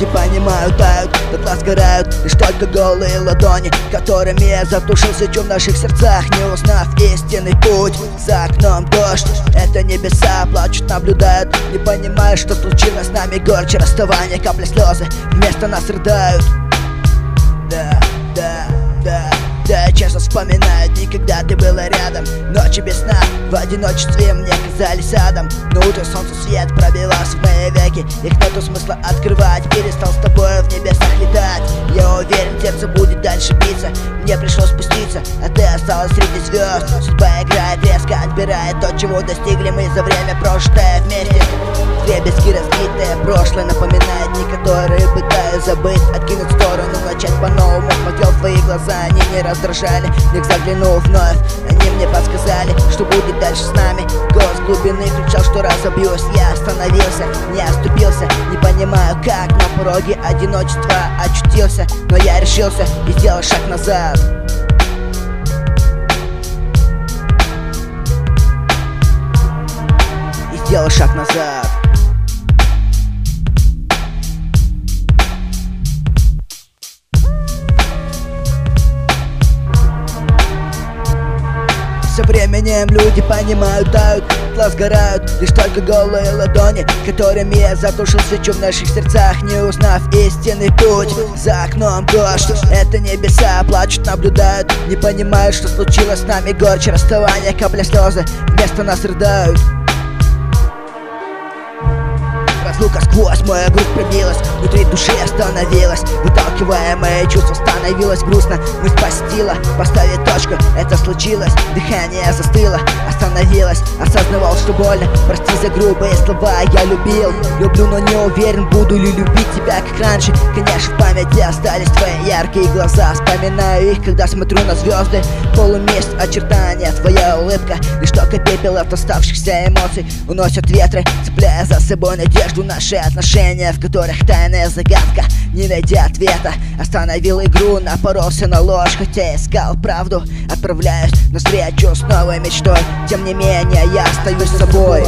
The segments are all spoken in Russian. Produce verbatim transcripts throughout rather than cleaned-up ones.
люди понимают, тают, дотла сгорают лишь только голые ладони, которыми я затушился тем в наших сердцах, не узнав истинный путь. За окном дождь, это небеса плачут, наблюдают, не понимая, что случилось с нами. Горче расставания, капли слезы вместо нас рыдают. Да, да, да, да, часто вспоминаю дни, когда ты была рядом. Ночи без сна, в одиночестве мне казались адом. Но утро солнце свет пробивался в мои веки, их нету смысла открывать. Перестал с тобой в небесах летать. Я уверен, сердце будет дальше биться. Мне пришлось спуститься, а ты осталась среди звезд. Судьба играет резко, отбирает то, чего достигли мы за время прожитое вместе. Дребезги разбитое прошлое напоминает дни, которые пытаюсь забыть, откинуть в сторону, начать по-новому. Смотрел в твои глаза, они не раздражали. В них заглянул вновь, они мне подсказали, что будет дальше с нами. Голос глубины кричал, что разобьюсь. Я остановился, не оступился, не понимаю как на пороге одиночества очутился. Но я решился и сделал шаг назад. И сделал шаг назад. Со временем люди понимают, тают, тла сгорают лишь только голые ладони, которыми я затушил свечу в наших сердцах, не узнав истинный путь. За окном дождь, это небеса плачут, наблюдают, не понимают, что случилось с нами. Горче расставания, капля слезы вместо нас рыдают. Разлука сквозь мою грудь пробилась, внутри души остановилась, выталкивая мои чувства, становилось грустно. Мысль посетила поставить точку, это случилось. Дыхание застыло, остановилось, осознавал, что больно. Прости за грубые слова, я любил, люблю, но не уверен, буду ли любить тебя как раньше. Конечно, в памяти остались твои яркие глаза, вспоминаю их, когда смотрю на звезды. Полумесяц, очертания, твоя улыбка, лишь только пепел от оставшихся эмоций уносят ветры, цепляя за собой надежду. Наши отношения, в которых тайная загадка, не найдя ответа, остановил игру, напоролся на ложь, хотя искал правду. Отправляюсь навстречу с новой мечтой, тем не менее я остаюсь собой.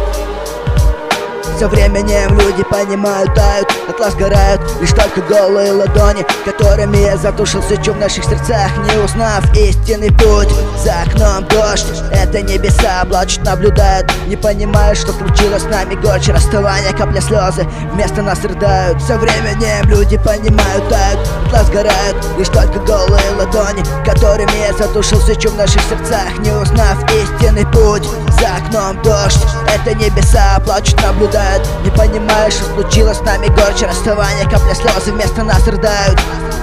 Со временем люди понимают, тают, дотла сгорают лишь только голые ладони, которыми я затушил свечу в наших сердцах, не узнав истинный путь. За окном дождь, это небеса плачут, наблюдают, не понимая, что случилось с нами. Горче расставания, капля слезы вместо нас рыдают. Со временем люди понимают, тают, дотла сгорают лишь только голые ладони, которыми я затушил свечу в наших сердцах, не узнав истинный путь. За окном дождь, это небеса плачут, наблюдают, не понимаешь, что случилось с нами. Горче расставания, капля слезы вместо нас рыдают.